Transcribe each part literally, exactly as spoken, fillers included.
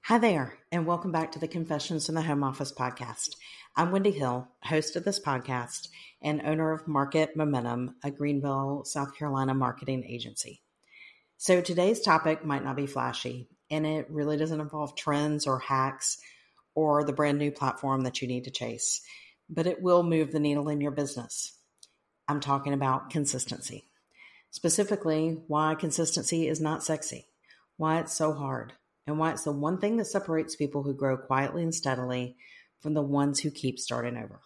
Hi there, and welcome back to the Confessions in the Home Office podcast. I'm Wendy Hill, host of this podcast and owner of Market Momentum, a Greenville, South Carolina marketing agency. So today's topic might not be flashy, and it really doesn't involve trends or hacks or the brand new platform that you need to chase, but it will move the needle in your business. I'm talking about consistency. Specifically, why consistency is not sexy, why it's so hard, and why it's the one thing that separates people who grow quietly and steadily from the ones who keep starting over.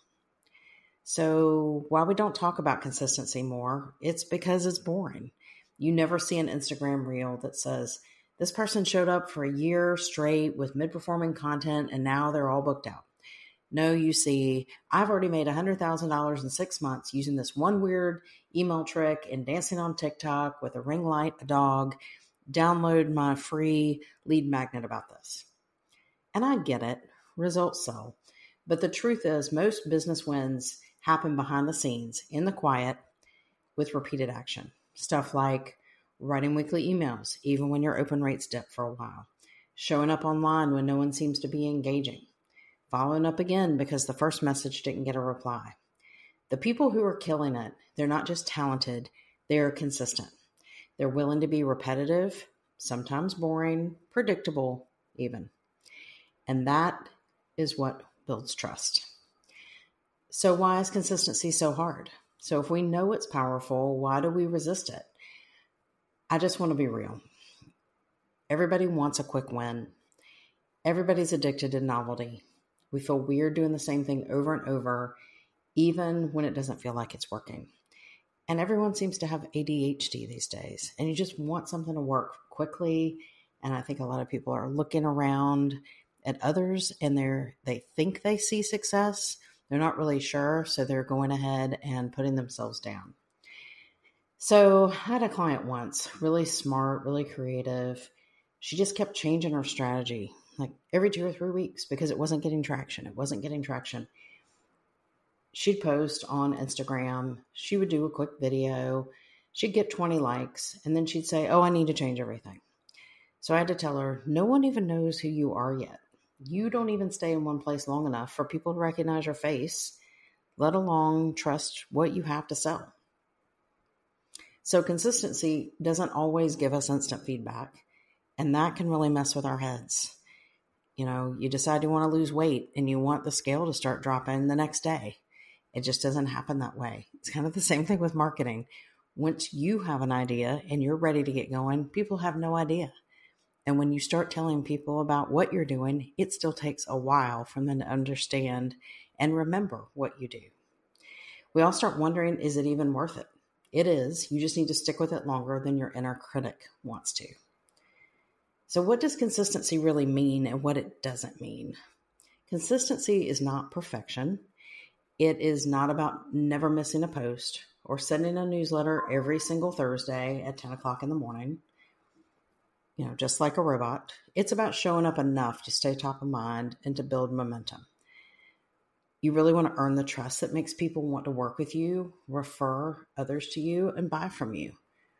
So while we don't talk about consistency more, it's because it's boring. You never see an Instagram reel that says, this person showed up for a year straight with mid-performing content and now they're all booked out. No, you see, I've already made one hundred thousand dollars in six months using this one weird email trick and dancing on TikTok with a ring light, a dog. Download my free lead magnet about this. And I get it, results sell. But the truth is most business wins happen behind the scenes, in the quiet, with repeated action. Stuff like writing weekly emails, even when your open rates dip for a while. Showing up online when no one seems to be engaging. Following up again because the first message didn't get a reply. The people who are killing it, they're not just talented, they're consistent. They're willing to be repetitive, sometimes boring, predictable even. And that is what builds trust. So why is consistency so hard? So if we know it's powerful, why do we resist it? I just want to be real. Everybody wants a quick win. Everybody's addicted to novelty. We feel weird doing the same thing over and over, even when it doesn't feel like it's working. And everyone seems to have A D H D these days, and you just want something to work quickly. And I think a lot of people are looking around at others and they're, they think they see success. They're not really sure. So they're going ahead and putting themselves down. So I had a client once, really smart, really creative. She just kept changing her strategy like every two or three weeks because it wasn't getting traction. It wasn't getting traction. She'd post on Instagram. She would do a quick video. She'd get twenty likes. And then she'd say, oh, I need to change everything. So I had to tell her, no one even knows who you are yet. You don't even stay in one place long enough for people to recognize your face, let alone trust what you have to sell. So consistency doesn't always give us instant feedback. And that can really mess with our heads. You know, you decide you want to lose weight and you want the scale to start dropping the next day. It just doesn't happen that way. It's kind of the same thing with marketing. Once you have an idea and you're ready to get going, people have no idea. And when you start telling people about what you're doing, it still takes a while for them to understand and remember what you do. We all start wondering, is it even worth it? It is. You just need to stick with it longer than your inner critic wants to. So what does consistency really mean and what it doesn't mean? Consistency is not perfection. It is not about never missing a post or sending a newsletter every single Thursday at ten o'clock in the morning, you know, just like a robot. It's about showing up enough to stay top of mind and to build momentum. You really want to earn the trust that makes people want to work with you, refer others to you, and buy from you.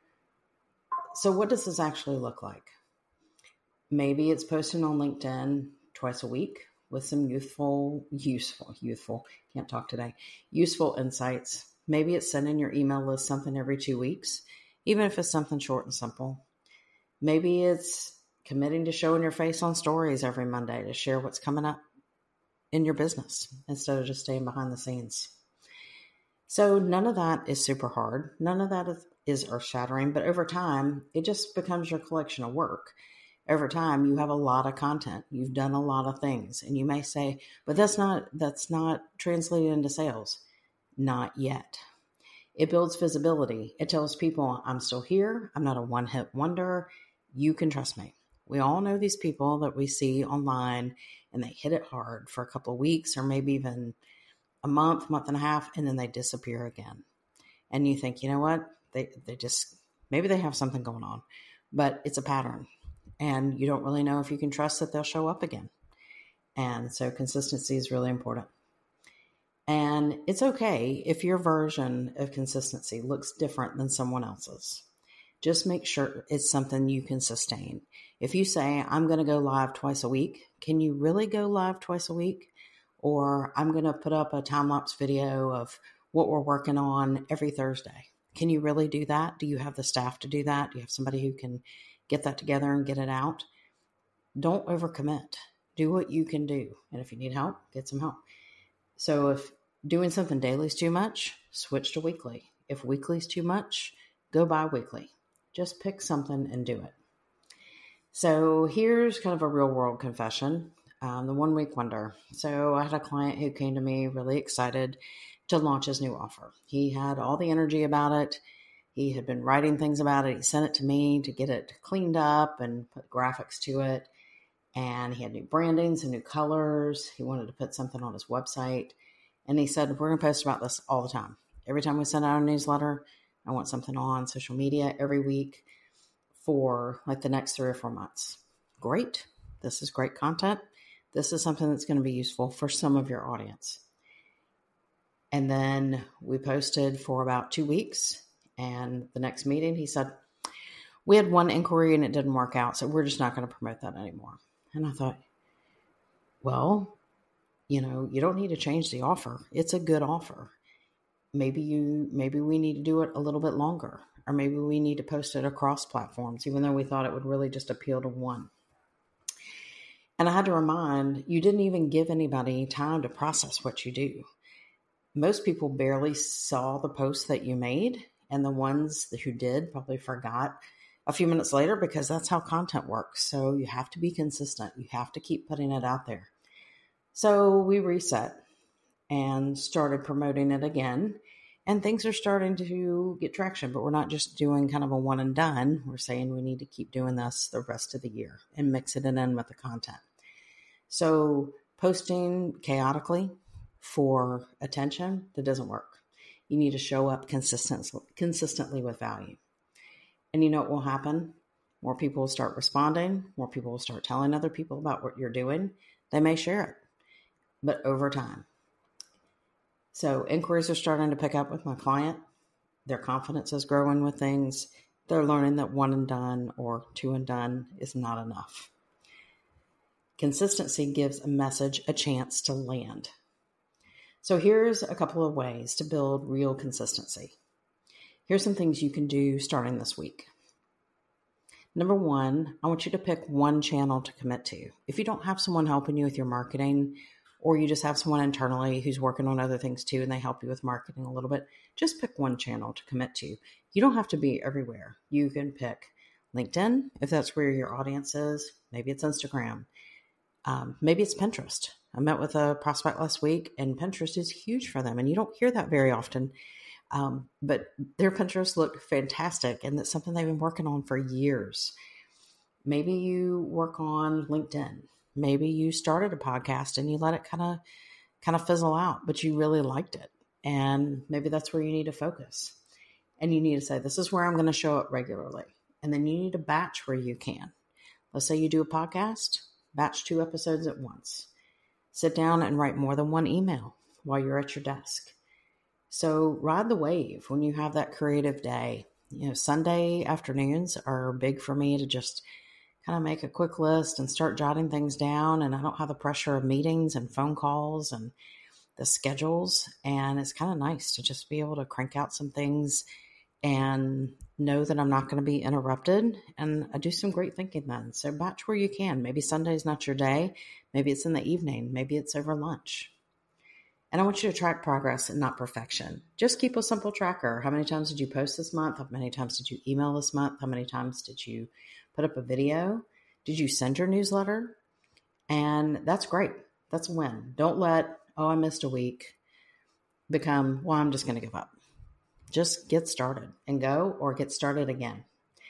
So what does this actually look like? Maybe it's posting on LinkedIn twice a week with some youthful, useful, youthful, can't talk today, useful insights. Maybe it's sending your email list something every two weeks, even if it's something short and simple. Maybe it's committing to showing your face on stories every Monday to share what's coming up in your business instead of just staying behind the scenes. So none of that is super hard. None of that is, is earth-shattering, but over time, it just becomes your collection of work. Over time, you have a lot of content. You've done a lot of things. And you may say, but that's not, that's not translated into sales. Not yet. It builds visibility. It tells people, I'm still here. I'm not a one-hit wonder. You can trust me. We all know these people that we see online and they hit it hard for a couple of weeks or maybe even a month, month and a half, and then they disappear again. And you think, you know what? They, they just, maybe they have something going on, but it's a pattern. And you don't really know if you can trust that they'll show up again. And so consistency is really important. And it's okay if your version of consistency looks different than someone else's. Just make sure it's something you can sustain. If you say, I'm going to go live twice a week, can you really go live twice a week? Or I'm going to put up a time-lapse video of what we're working on every Thursday. Can you really do that? Do you have the staff to do that? Do you have somebody who can get that together and get it out? Don't overcommit. Do what you can do. And if you need help, get some help. So if doing something daily is too much, switch to weekly. If weekly is too much, go bi-weekly. Just pick something and do it. So here's kind of a real world confession, um, the one week wonder. So I had a client who came to me really excited to launch his new offer. He had all the energy about it. He had been writing things about it. He sent it to me to get it cleaned up and put graphics to it. And he had new branding, some new colors. He wanted to put something on his website. And he said, we're going to post about this all the time. Every time we send out a newsletter, I want something on social media every week for like the next three or four months. Great. This is great content. This is something that's going to be useful for some of your audience. And then we posted for about two weeks. And the next meeting, he said, we had one inquiry and it didn't work out. So we're just not going to promote that anymore. And I thought, well, you know, you don't need to change the offer. It's a good offer. Maybe you, maybe we need to do it a little bit longer, or maybe we need to post it across platforms, even though we thought it would really just appeal to one. And I had to remind, you didn't even give anybody time to process what you do. Most people barely saw the post that you made, and the ones who did probably forgot a few minutes later, because that's how content works. So you have to be consistent. You have to keep putting it out there. So we reset and started promoting it again, and things are starting to get traction, but we're not just doing kind of a one and done. We're saying we need to keep doing this the rest of the year and mix it in with the content. So posting chaotically for attention, that doesn't work. You need to show up consistent, consistently with value. And you know what will happen? More people will start responding. More people will start telling other people about what you're doing. They may share it, but over time. So inquiries are starting to pick up with my client. Their confidence is growing with things. They're learning that one and done or two and done is not enough. Consistency gives a message a chance to land. So here's a couple of ways to build real consistency. Here's some things you can do starting this week. Number one, I want you to pick one channel to commit to. If you don't have someone helping you with your marketing, or you just have someone internally who's working on other things too, and they help you with marketing a little bit, just pick one channel to commit to. You don't have to be everywhere. You can pick LinkedIn, if that's where your audience is. Maybe it's Instagram. Um, maybe it's Pinterest. I met with a prospect last week, and Pinterest is huge for them, and you don't hear that very often. Um, but their Pinterest looked fantastic, and that's something they've been working on for years. Maybe you work on LinkedIn. Maybe you started a podcast and you let it kind of kind of fizzle out, but you really liked it. And maybe that's where you need to focus. And you need to say, this is where I'm going to show up regularly. And then you need to batch where you can. Let's say you do a podcast, batch two episodes at once. Sit down and write more than one email while you're at your desk. So ride the wave when you have that creative day. You know, Sunday afternoons are big for me to just kind of make a quick list and start jotting things down. And I don't have the pressure of meetings and phone calls and the schedules. And it's kind of nice to just be able to crank out some things and know that I'm not going to be interrupted. And I do some great thinking then. So batch where you can. Maybe Sunday's not your day. Maybe it's in the evening. Maybe it's over lunch. And I want you to track progress and not perfection. Just keep a simple tracker. How many times did you post this month? How many times did you email this month? How many times did you put up a video? Did you send your newsletter? And that's great. That's a win. Don't let, oh, I missed a week become, well, I'm just going to give up. Just get started and go, or get started again.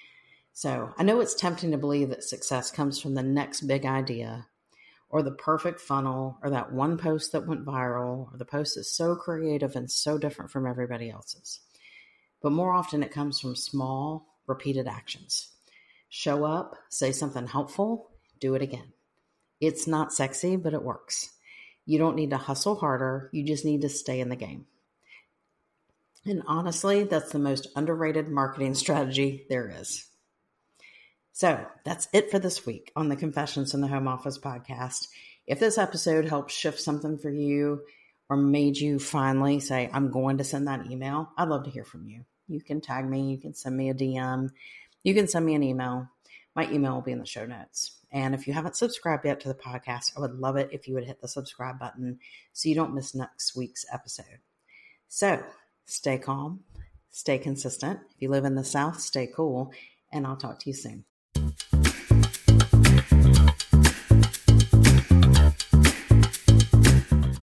So I know it's tempting to believe that success comes from the next big idea, or the perfect funnel, or that one post that went viral, or the post that's so creative and so different from everybody else's. But more often it comes from small, repeated actions. Show up, say something helpful, do it again. It's not sexy, but it works. You don't need to hustle harder. You just need to stay in the game. And honestly, that's the most underrated marketing strategy there is. So that's it for this week on the Confessions in the Home Office podcast. If this episode helped shift something for you or made you finally say, I'm going to send that email, I'd love to hear from you. You can tag me. You can send me a D M. You can send me an email. My email will be in the show notes. And if you haven't subscribed yet to the podcast, I would love it if you would hit the subscribe button so you don't miss next week's episode. So stay calm, stay consistent. If you live in the South, stay cool, and I'll talk to you soon.